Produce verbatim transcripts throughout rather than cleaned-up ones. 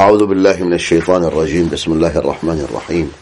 أعوذ بالله من الشيطان الرجيم. بسم الله الرحمن الرحيم.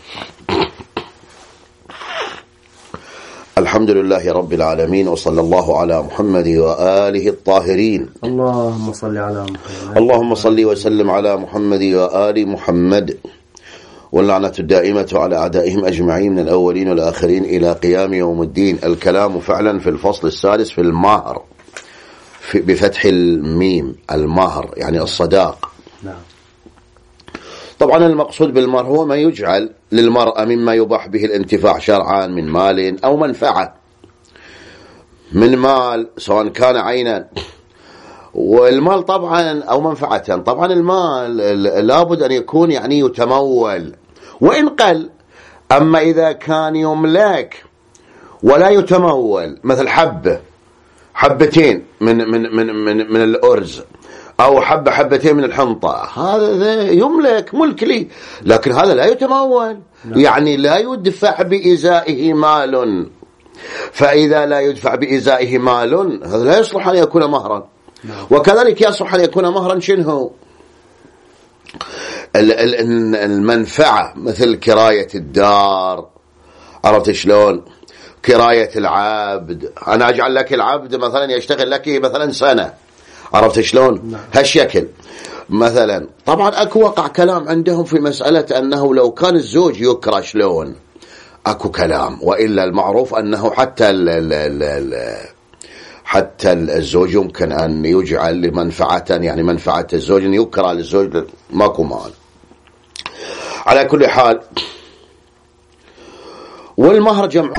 الحمد لله رب العالمين، وصلى الله على محمد وآله الطاهرين. اللهم صل على محمد. اللهم صل وسلم على محمد وآل محمد، واللعنة الدائمة على أعدائهم أجمعين من الأولين والآخرين إلى قيام يوم الدين. الكلام فعلا في الفصل السادس في المهر بفتح الميم، المهر يعني الصداق. نعم. طبعا المقصود بالمهر هو ما يجعل للمرأة مما يباح به الانتفاع شرعا من مال أو منفعة، من مال سواء كان عينا، والمال طبعا أو منفعة. طبعا المال لابد أن يكون يعني يتمول وإن قل، أما إذا كان يملك ولا يتمول، مثل حبة حبتين من من من من, من الأرز، أو حبة حبتين من الحنطة، هذا يملك ملك لي، لكن هذا لا يتمول. نعم. يعني لا يدفع بإزائه مال، فإذا لا يدفع بإزائه مال هذا لا يصلح أن يكون مهرا. نعم. وكذلك يصلح أن يكون مهرا شنه المنفعة، مثل كراية الدار، عرفت شلون؟ كراية العبد، أنا أجعل لك العبد مثلا يشتغل لك مثلا سنة، عرفت شلون؟ هالشكل مثلا. طبعا اكو وقع كلام عندهم في مسألة انه لو كان الزوج يكره شلون، اكو كلام، وإلا المعروف انه حتى ال ال ال ال حتى الزوج يمكن ان يجعل لمنفعة، يعني منفعة الزوج ان يكره للزوج، ماكو مال. على كل حال، والمهر جمع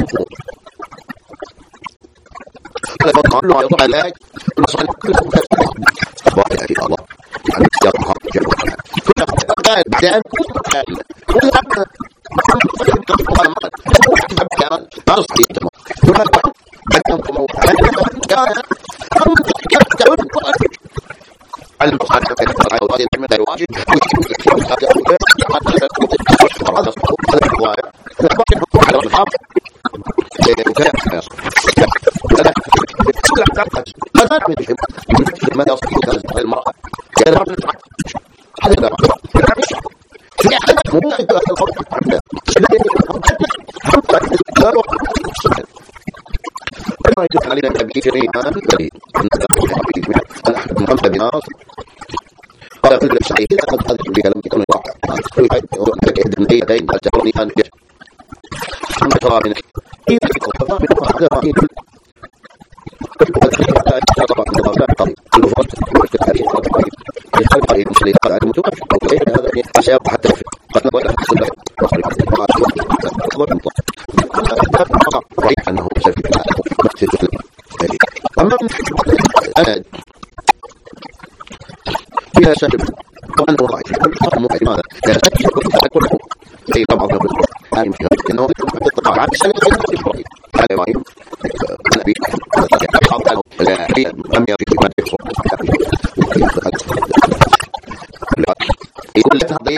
قال كل شيء قد هذا بها لم يكن واقع يد النيتين تجرني ان ثم ترى من فيها سبب وأنه رأي الحرم لماذا؟ لا تكون أي طبعا عالم فيها أنه طبعا سنة إبراهيم هذا إبراهيم النبي لا هي لم يرد ما يحصل يقول لك هذا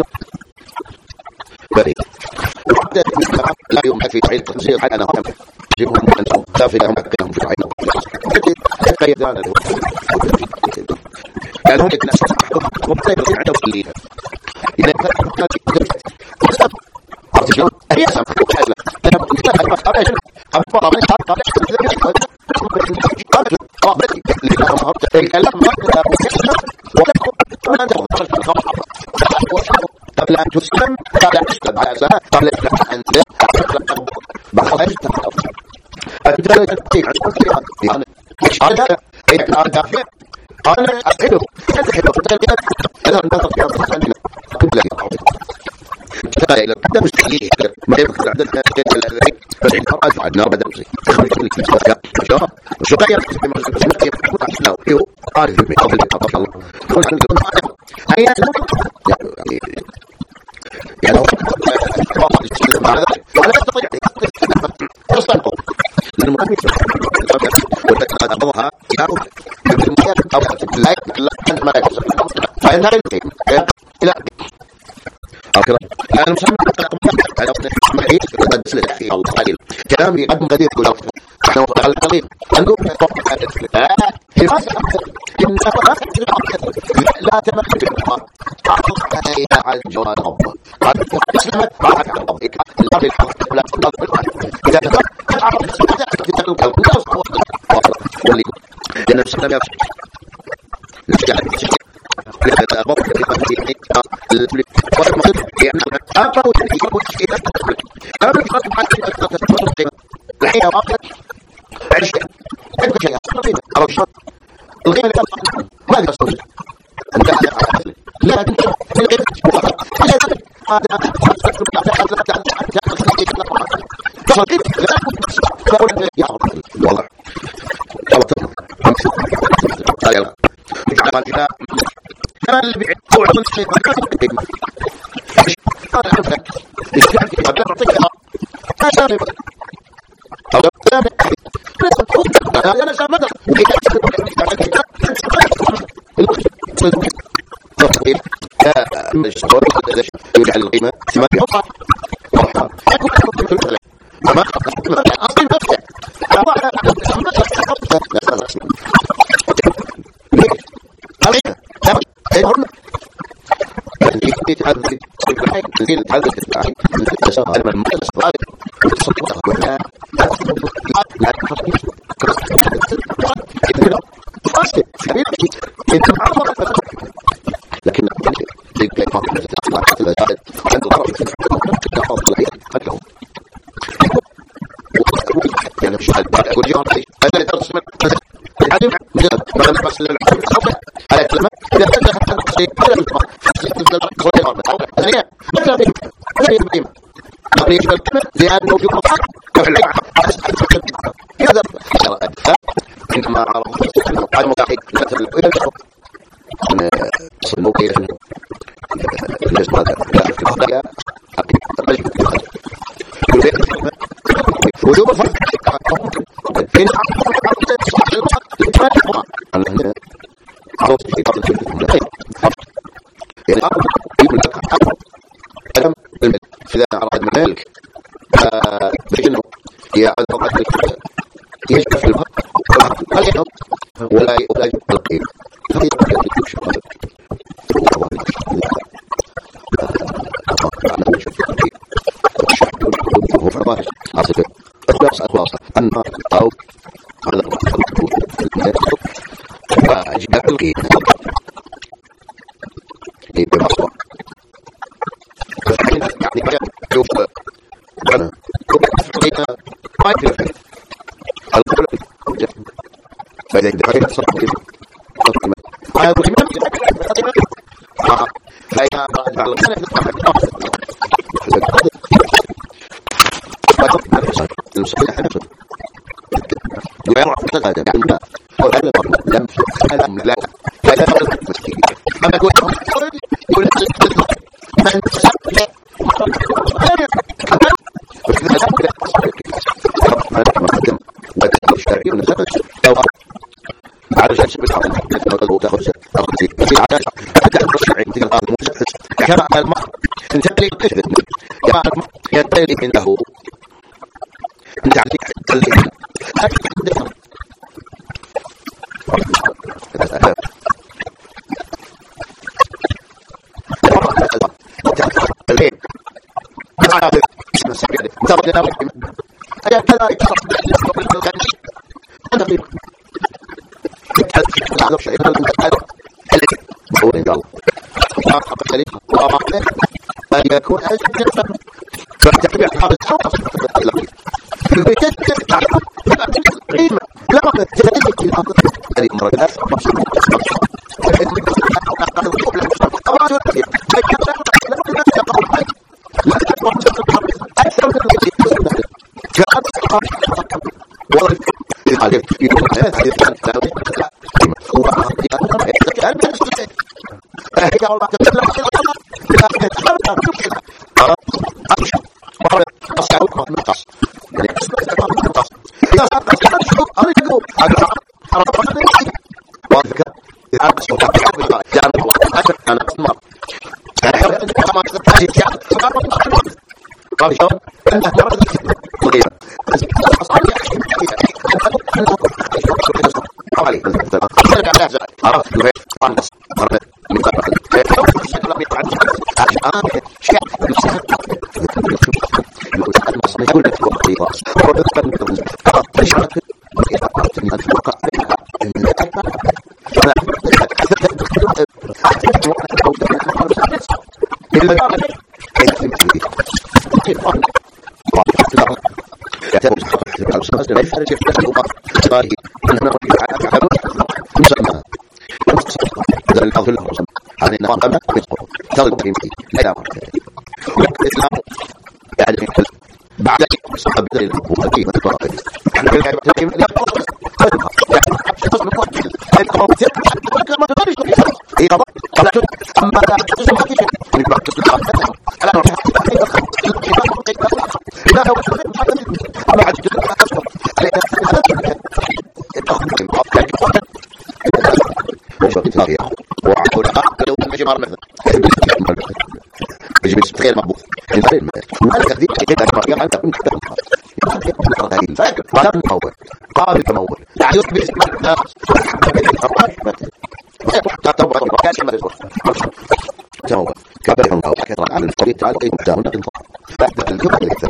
بريء وحتى لا يوم في تعيد تفسير حتى أنا هم يجبهم أن تافلهم أكلهم في عينهم قيدان له لأنهم يتناسب مبتدئ عنده كلية إذا كانت عرفت شلون؟ هي سمع حاجة أنا قلت لها أنا أنا شنو أبغى أبغى أبغى قبل أن تسلم قبل أن تسلم على أسلها قبل أن تسلم بعضها يستحق أبدأ تتيح يعني هذا هذا أنا أحبه أحبه أنا أنا أنا كلها تخيل هذا مستحيل ما يمكن عندنا بس الحرج عندنا بدل شيء شو شو غير بما سمعت يو عارف بالأول الله هي يعني يعني هذا ولا تستطيع تصدق للمؤمن وتتقدمها أو لا لا أنت ما يحصل فإن هذا إلى أكرم أنا مسمى أنا محيط بدس للأخي أو قليل كلامي قد قدير كل وقت أنا وقت على القليل أنقول لا لا تمكن القرآن على الجواد ربه قد أسلمت معك ربك الأرض الحق ولا تنظر إذا تتعرض في تلك القصص واللي لأن السلام يفشل نشجع لهذا أبوك في قصدي التولي والمصير يعني أبا وتنكي وتنكي أبا الفرق معك الحين أبا عشت أنت شيء أو الشرط الغيبة اللي ما لك أصول لا تنكي الغيبة يا والله والله قال إذا كان اللي بيعطوا عن شيء أنا أعرفك إيش يعني قبل أعطيك أنا أو أنا سامع مش يجعل القيمة ما يحطها ما أقيم نفسه يتعذب في الحدث الثاني تساهل من مجلس ضارب وتصدق ولا لا تخطيش لكن عند الضرب تحافظ عليه قتله يعني مش أقول جهر هذا اللي ترسم الحديث مجرد ما بس للحديث على كلمة إذا كان هذا الشيء هذا الإطلاق تبدأ الخطيئة ثانيا مثلا في هذه القيمة أقول يجب الكلمة لأنه في قطعة كيف العيب هذا عندما عرفت على المضاحك مثلا إلى الحب الموقع في الجسم هذا لا في الخطيئة وجوب الفرق إن أنا عرفت في قبل يعني أعرف يقول لك ألم الملك إذا أراد الملك فإنه يعد وقت يشبه في الفرق هل يحب ولا يجب القيم هل يجب هو فرماش عصفه أخلاص أخلاص النار أو على فأجمع القيم بمصر يعني يشوف أنا فقينا ما يكفي القول فإذا يدرك صار كذا هذا الإمام فإذا بعد الغنى المصلح نفسه ويرى هذا يعني وهذا لم لم لا فإذا فرق المسكين أما يقول يقول من سبب الشرعي ونسبة لو على جالس بالحق لو تأخذ أخذ في عادة أداء الشرعي مثل الآن المسدس كما المرء انتقل كثرة يا المرء ينتقل عنده انت عليك تلك الحين ما عاد اسمه سبيل انت بدنا أي كذلك أنت في تعرف شيء هو إن الله ما قبل ذلك وما أن يكون أجل فتتبع هذا الحرص بتتبع قيمة لا قد تتبع الأرض هذه مرة الناس بعد صحب الأبوة غير مقبول غير مالك ذيك كده ما انت كنت فاكر ما تمول قابل تمول لا يثبت اسمك تتوب كاش ما تقول تمول كبر او كثر عن الطريق تعال اي متاهنا بعد الجمله الاكثر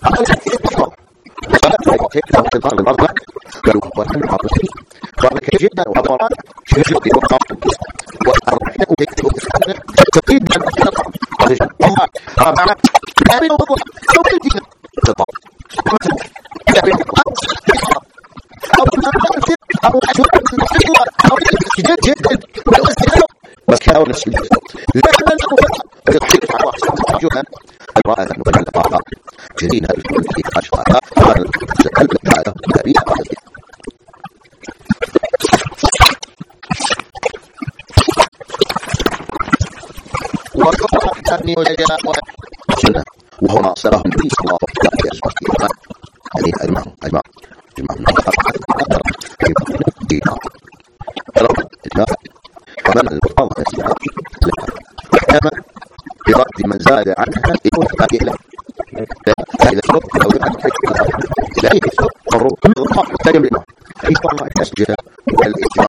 قالوا وكان حاطط قال كيف جدا وطبعا شيء يوقف وأربعين وتكتب تقيد الله ربنا آمين وضوح لو كنت تطلع جد جد بس كانوا نفس الجد لا تطلق الله جوها الرأى أنه كان لطاقة جدينا في أشغالها وقال هذا نبي وقال وهو ناصرهم النبي صلى الله عليه وسلم هذه أجمع أجمع أجمع ومن الفضل أحكام برد من زاد عنها يكون فاكهة فإذا شرط أو لا يكفر الروح لا يملك أي طلع الأسجد والإجماع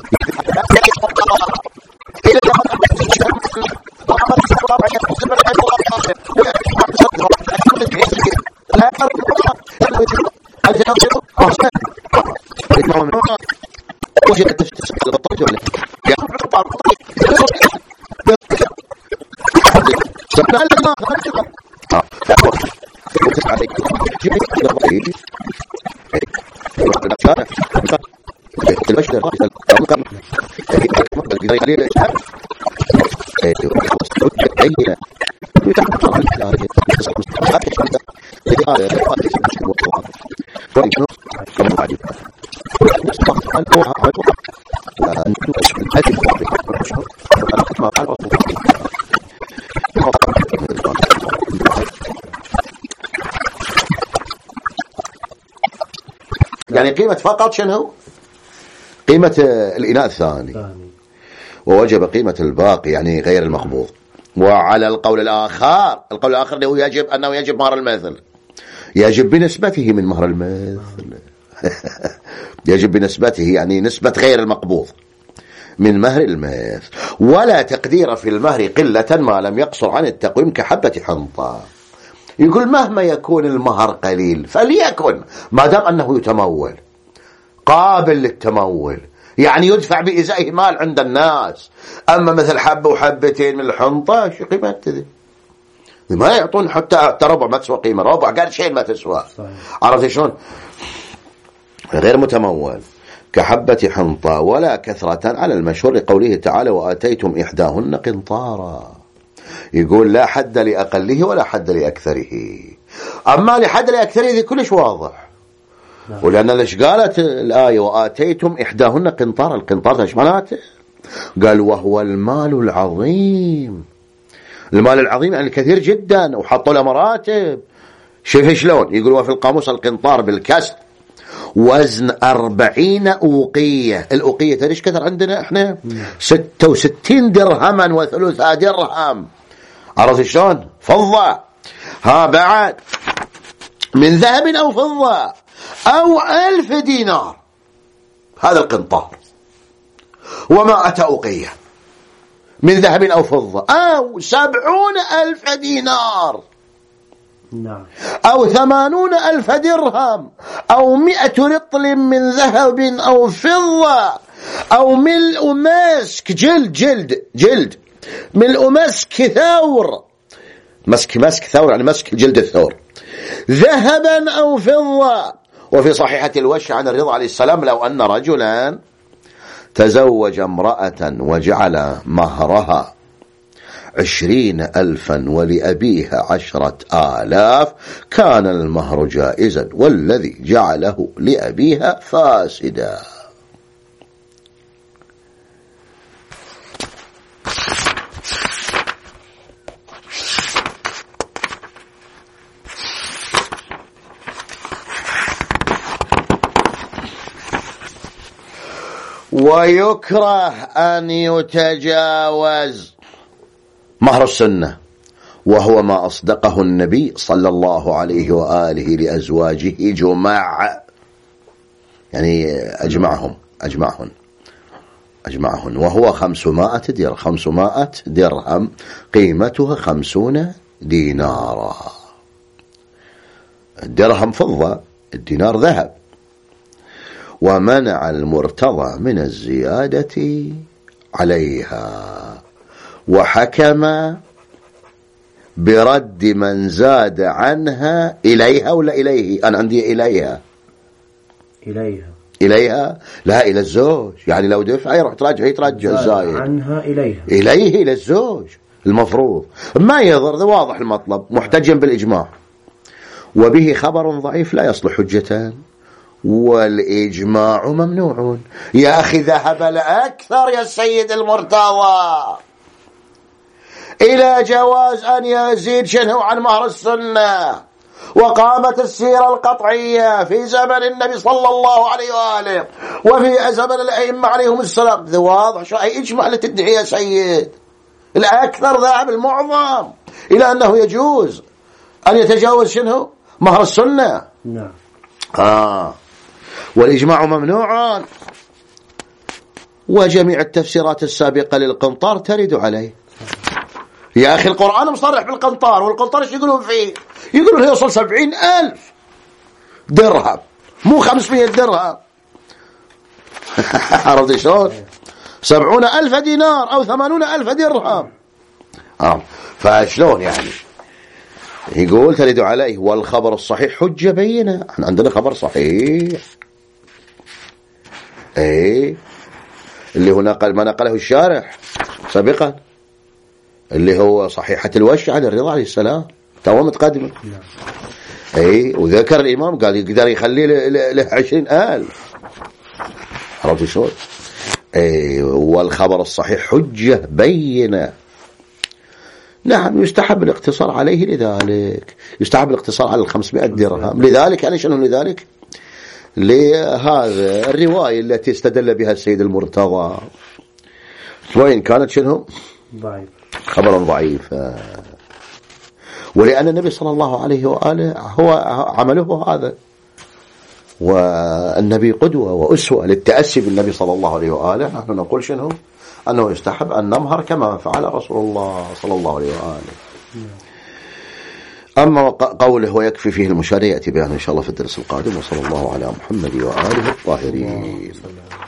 يعني قيمة فقط شنو؟ قيمة الإناء الثاني ووجب قيمة الباقي يعني غير المقبوض. وعلى القول الآخر القول الآخر أنه يجب أنه يجب مهر المثل يجب بنسبته من مهر المثل يجب بنسبته يعني نسبة غير المقبوض من مهر المثل ولا تقدير في المهر قلة ما لم يقصر عن التقويم كحبة حنطة. يقول مهما يكون المهر قليل فليكن ما دام أنه يتمول قابل للتمول يعني يدفع بإزائه مال عند الناس. أما مثل حبة وحبتين من الحنطة شو قيمته ما يعطون حتى ربع ما تسوى قيمة ربع قال شيء ما تسوى عرفت شلون غير متمول كحبة حنطة ولا كثرة على المشهور قوله تعالى وآتيتم إحداهن قنطارا. يقول لا حد لأقله ولا حد لأكثره. أما لحد لأكثره ذي كلش واضح ولأن ليش قالت الآية وآتيتم إحداهن قنطارا القنطار ايش معناته قال وهو المال العظيم. المال العظيم يعني كثير جدا وحطوا له مراتب. شوف شلون يقول وفي القاموس القنطار بالكسر وزن أربعين أوقية. الأوقية تدريش كثر عندنا احنا ستة وستين درهما وثلثها درهم عرفت شلون فضة ها بعد من ذهب أو فضة أو ألف دينار هذا القنطار وما أتى أوقية من ذهب أو فضة، أو سبعون ألف دينار، نعم، أو ثمانون ألف درهم، أو مئة رطل من ذهب أو فضة، أو ملء مسك جلد جلد جلد ملء مسك ثور، مسك مسك ثور يعني مسك جلد الثور، ذهبا أو فضة. وفي صحيحة الوش عن الرضا عليه السلام: لو أن رجلا تزوج امرأة وجعل مهرها عشرين ألفا ولأبيها عشرة آلاف كان المهر جائزا، والذي جعله لأبيها فاسدا. ويكره أن يتجاوز مهر السنة، وهو ما أصدقه النبي صلى الله عليه وآله لأزواجه جمع، يعني أجمعهم أجمعهن أجمعهن وهو خمسمائة درهم خمسمائة درهم قيمتها خمسون دينارا. الدرهم فضة، الدينار ذهب. ومنع المرتضى من الزيادة عليها، وحكم برد من زاد عنها إليها ولا إليه؟ أنا عندي إليها إليها إليها لا إلى الزوج، يعني لو دفع يروح تراجع يترجع الزايد عنها إليها إليه إلى الزوج المفروض ما يضر. ده واضح المطلب، محتجا بالإجماع، وبه خبر ضعيف لا يصلح حجة، والإجماع ممنوع. يا أخي ذهب الأكثر يا السيد المرتضى إلى جواز أن يزيد شنو عن مهر السنة، وقامت السيرة القطعية في زمن النبي صلى الله عليه وآله وفي زمن الأئمة عليهم السلام. ذا واضح، شو أي إجماع اللي تدعي يا سيد؟ الأكثر ذهب المعظم إلى أنه يجوز أن يتجاوز شنو مهر السنة. نعم. آه والإجماع ممنوع، وجميع التفسيرات السابقة للقنطار ترد عليه. يا أخي القرآن مصرح بالقنطار، والقنطار ايش يقولون فيه؟ يقولون يوصل سبعين ألف درهم مو خمسمية درهم. عرفت شلون؟ سبعون ألف دينار أو ثمانون ألف درهم. آه. فشلون يعني؟ يقول ترد عليه. والخبر الصحيح حجة بينة، احنا عندنا خبر صحيح ايه اللي هو نقل ما نقله الشارح سابقا، اللي هو صحيحة الوش عن الرضا عليه السلام تو متقدمة. ايه وذكر الإمام قال يقدر يخليه له عشرين ألف. عرفت شلون؟ ايه والخبر الصحيح حجة بينة. نعم يستحب الاقتصار عليه، لذلك يستحب الاقتصار على الخمسمائة درهم. لذلك يعني شنو لذلك؟ لهذا الرواية التي استدل بها السيد المرتضى، وإن كانت شنو ضعيف، خبرا ضعيفا، ولأن النبي صلى الله عليه وآله هو عمله هذا، والنبي قدوة وأسوة للتأسي بالنبي صلى الله عليه وآله. نحن نقول شنو أنه يستحب أن نمهر كما فعل رسول الله صلى الله عليه وآله. أما قوله ويكفي فيه المشارع يأتي بيان إن شاء الله في الدرس القادم. وصلى الله على محمد وآله الطاهرين.